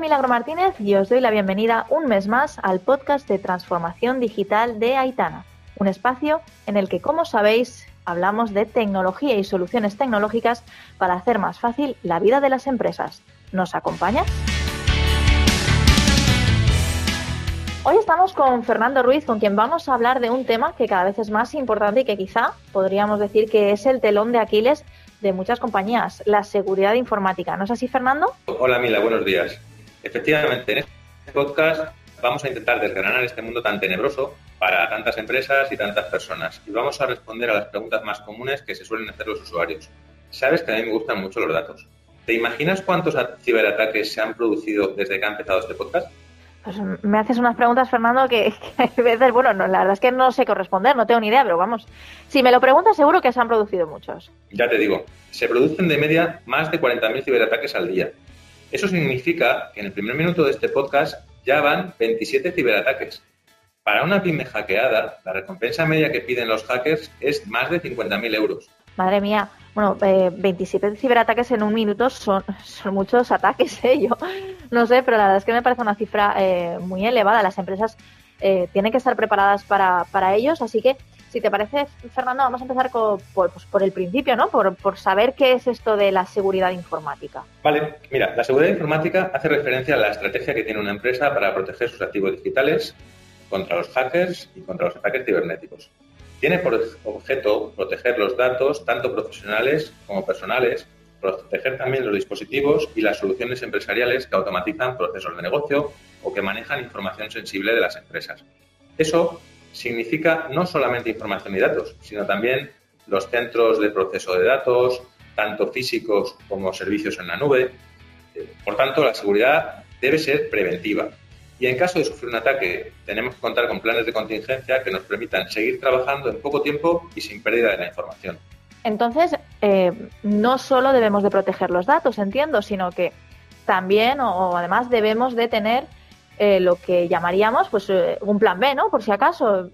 Milagro Martínez y os doy la bienvenida un mes más al podcast de transformación digital de Aitana, un espacio en el que, como sabéis, hablamos de tecnología y soluciones tecnológicas para hacer más fácil la vida de las empresas. ¿Nos acompañas? Hoy estamos con Fernando Ruiz, con quien vamos a hablar de un tema que cada vez es más importante y que quizá podríamos decir que es el telón de Aquiles de muchas compañías, la seguridad informática. ¿No es así, Fernando? Hola, Mila, buenos días. Efectivamente, en este podcast vamos a intentar desgranar este mundo tan tenebroso para tantas empresas y tantas personas. Y vamos a responder a las preguntas más comunes que se suelen hacer los usuarios. Sabes que a mí me gustan mucho los datos. ¿Te imaginas cuántos ciberataques se han producido desde que ha empezado este podcast? Pues me haces unas preguntas, Fernando, que a veces, bueno, no, la verdad es que no sé qué responder, no tengo ni idea, pero vamos, si me lo preguntas seguro que se han producido muchos. Ya te digo, se producen de media más de 40.000 ciberataques al día. Eso significa que en el primer minuto de este podcast ya van 27 ciberataques. Para una pyme hackeada, la recompensa media que piden los hackers es más de 50.000 euros. Madre mía, bueno, 27 ciberataques en un minuto son muchos ataques, yo no sé, pero la verdad es que me parece una cifra muy elevada. Las empresas tienen que estar preparadas para ellos, así que, si te parece, Fernando, vamos a empezar por el principio, ¿no? Por saber qué es esto de la seguridad informática. Vale, mira, la seguridad informática hace referencia a la estrategia que tiene una empresa para proteger sus activos digitales contra los hackers y contra los ataques cibernéticos. Tiene por objeto proteger los datos, tanto profesionales como personales, proteger también los dispositivos y las soluciones empresariales que automatizan procesos de negocio o que manejan información sensible de las empresas. Eso significa no solamente información y datos, sino también los centros de proceso de datos, tanto físicos como servicios en la nube. Por tanto, la seguridad debe ser preventiva. Y en caso de sufrir un ataque, tenemos que contar con planes de contingencia que nos permitan seguir trabajando en poco tiempo y sin pérdida de la información. Entonces, no solo debemos de proteger los datos, entiendo, sino que también o además debemos de tener lo que llamaríamos pues un plan B, ¿no? Por si acaso.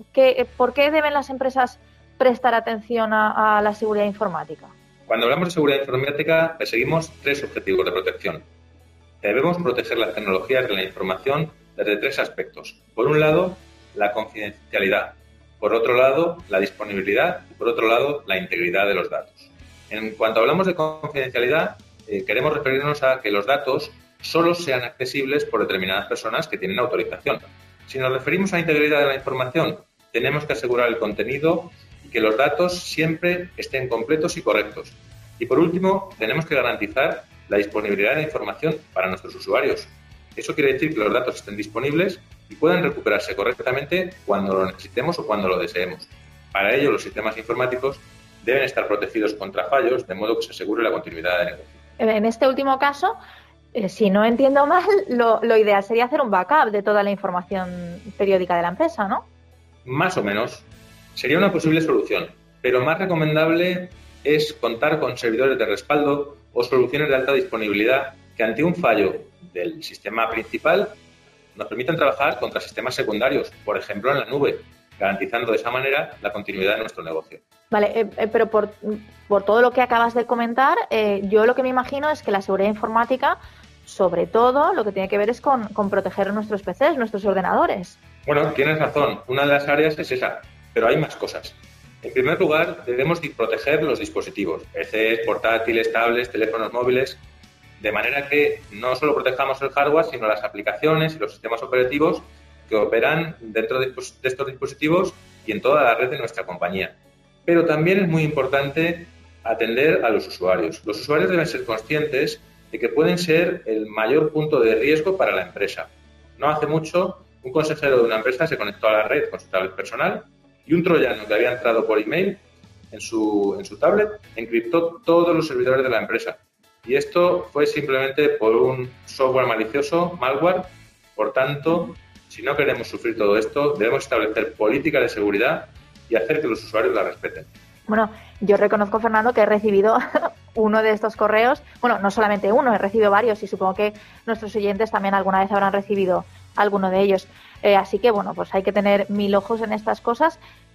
¿Por qué deben las empresas prestar atención a la seguridad informática? Cuando hablamos de seguridad informática, perseguimos 3 objetivos de protección. Debemos proteger las tecnologías de la información desde 3 aspectos. Por un lado, la confidencialidad. Por otro lado, la disponibilidad. Y por otro lado, la integridad de los datos. En cuanto hablamos de confidencialidad, queremos referirnos a que los datos solo sean accesibles por determinadas personas que tienen autorización. Si nos referimos a integridad de la información, tenemos que asegurar el contenido y que los datos siempre estén completos y correctos. Y por último, tenemos que garantizar la disponibilidad de la información para nuestros usuarios. Eso quiere decir que los datos estén disponibles y puedan recuperarse correctamente cuando lo necesitemos o cuando lo deseemos. Para ello, los sistemas informáticos deben estar protegidos contra fallos, de modo que se asegure la continuidad de negocio. En este último caso, si no entiendo mal, lo ideal sería hacer un backup de toda la información periódica de la empresa, ¿no? Más o menos. Sería una posible solución, pero más recomendable es contar con servidores de respaldo o soluciones de alta disponibilidad que ante un fallo del sistema principal nos permitan trabajar contra sistemas secundarios, por ejemplo en la nube, garantizando de esa manera la continuidad de nuestro negocio. Vale, pero por todo lo que acabas de comentar, yo lo que me imagino es que la seguridad informática, sobre todo, lo que tiene que ver es con proteger nuestros PCs, nuestros ordenadores. Bueno, tienes razón, una de las áreas es esa, pero hay más cosas. En primer lugar, debemos proteger los dispositivos, PCs, portátiles, tablets, teléfonos móviles, de manera que no solo protejamos el hardware, sino las aplicaciones y los sistemas operativos que operan dentro de estos dispositivos y en toda la red de nuestra compañía. Pero también es muy importante atender a los usuarios. Los usuarios deben ser conscientes de que pueden ser el mayor punto de riesgo para la empresa. No hace mucho, un consejero de una empresa se conectó a la red con su tablet personal y un troyano que había entrado por email en su tablet encriptó todos los servidores de la empresa. Y esto fue simplemente por un software malicioso, malware. Por tanto, si no queremos sufrir todo esto, debemos establecer políticas de seguridad y hacer que los usuarios la respeten. Bueno, yo reconozco, Fernando, que he recibido uno de estos correos. Bueno, no solamente uno, he recibido varios y supongo que nuestros oyentes también alguna vez habrán recibido alguno de ellos. Así que, bueno, pues hay que tener 1000 ojos en estas cosas.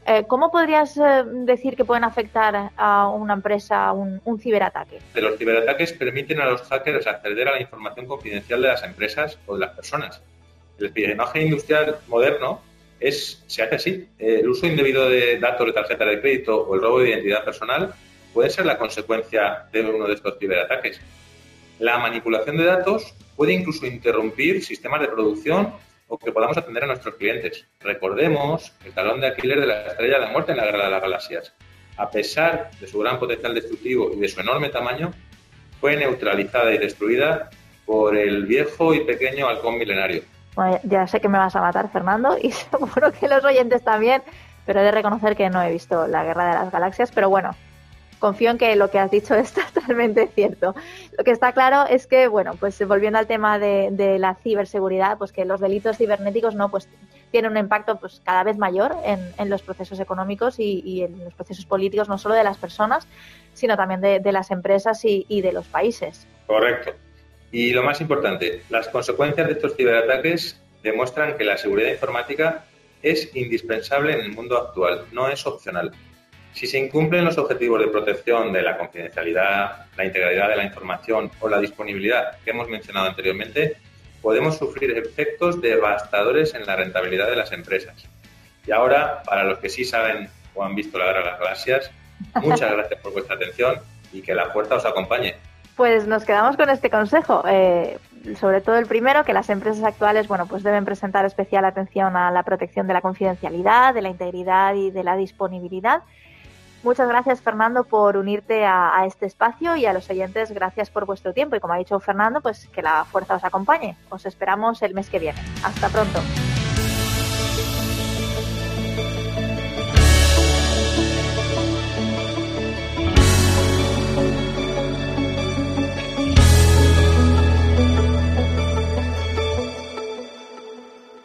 ¿Cómo podrías decir que pueden afectar a una empresa un ciberataque? Los ciberataques permiten a los hackers acceder a la información confidencial de las empresas o de las personas. El espionaje industrial moderno se hace así. El uso indebido de datos de tarjeta de crédito o el robo de identidad personal puede ser la consecuencia de uno de estos ciberataques. La manipulación de datos puede incluso interrumpir sistemas de producción o que podamos atender a nuestros clientes. Recordemos el talón de Aquiles de la Estrella de la Muerte en la Guerra de las Galaxias. A pesar de su gran potencial destructivo y de su enorme tamaño, fue neutralizada y destruida por el viejo y pequeño halcón milenario. Bueno, ya sé que me vas a matar, Fernando, y seguro que los oyentes también, pero he de reconocer que no he visto la Guerra de las Galaxias, pero bueno, confío en que lo que has dicho es totalmente cierto. Lo que está claro es que, bueno, pues volviendo al tema de la ciberseguridad, pues que los delitos cibernéticos no, pues tienen un impacto pues cada vez mayor en los procesos económicos y en los procesos políticos, no solo de las personas, sino también de las empresas y de los países. Correcto. Y lo más importante, las consecuencias de estos ciberataques demuestran que la seguridad informática es indispensable en el mundo actual, no es opcional. Si se incumplen los objetivos de protección de la confidencialidad, la integridad de la información o la disponibilidad que hemos mencionado anteriormente, podemos sufrir efectos devastadores en la rentabilidad de las empresas. Y ahora, para los que sí saben o han visto la Guerra de las Galaxias, muchas gracias por vuestra atención y que la fuerza os acompañe. Pues nos quedamos con este consejo, sobre todo el primero, que las empresas actuales, bueno, pues deben presentar especial atención a la protección de la confidencialidad, de la integridad y de la disponibilidad. Muchas gracias, Fernando, por unirte a este espacio, y a los oyentes, gracias por vuestro tiempo, y como ha dicho Fernando, pues que la fuerza os acompañe. Os esperamos el mes que viene. Hasta pronto.